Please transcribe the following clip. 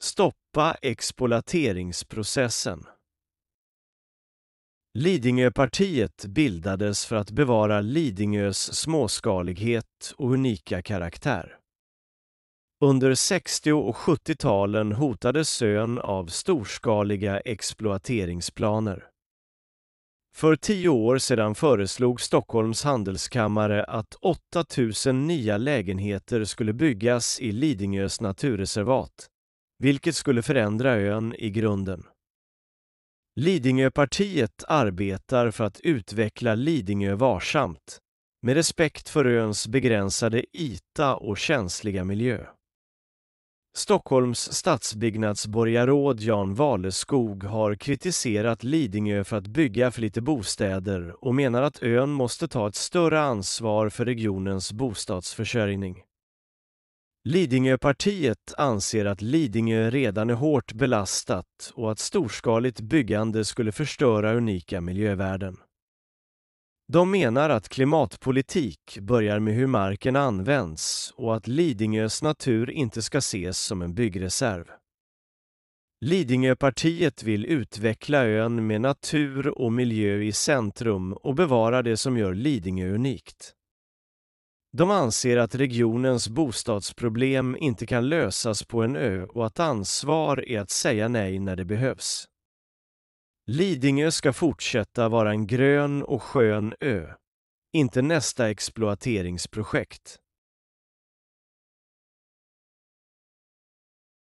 Stoppa exploateringsprocessen. Lidingöpartiet bildades för att bevara Lidingös småskalighet och unika karaktär. Under 60- och 70-talen hotades ön av storskaliga exploateringsplaner. För 10 år sedan föreslog Stockholms handelskammare att 8000 nya lägenheter skulle byggas i Lidingös naturreservat, vilket skulle förändra ön i grunden. Lidingöpartiet arbetar för att utveckla Lidingö varsamt, med respekt för öns begränsade yta och känsliga miljö. Stockholms stadsbyggnadsborgarråd Jan Valeskog har kritiserat Lidingö för att bygga för lite bostäder och menar att ön måste ta ett större ansvar för regionens bostadsförsörjning. Lidingöpartiet anser att Lidingö redan är hårt belastat och att storskaligt byggande skulle förstöra unika miljövärden. De menar att klimatpolitik börjar med hur marken används och att Lidingös natur inte ska ses som en byggreserv. Lidingöpartiet vill utveckla ön med natur och miljö i centrum och bevara det som gör Lidingö unikt. De anser att regionens bostadsproblem inte kan lösas på en ö och att ansvar är att säga nej när det behövs. Lidingö ska fortsätta vara en grön och skön ö, inte nästa exploateringsprojekt.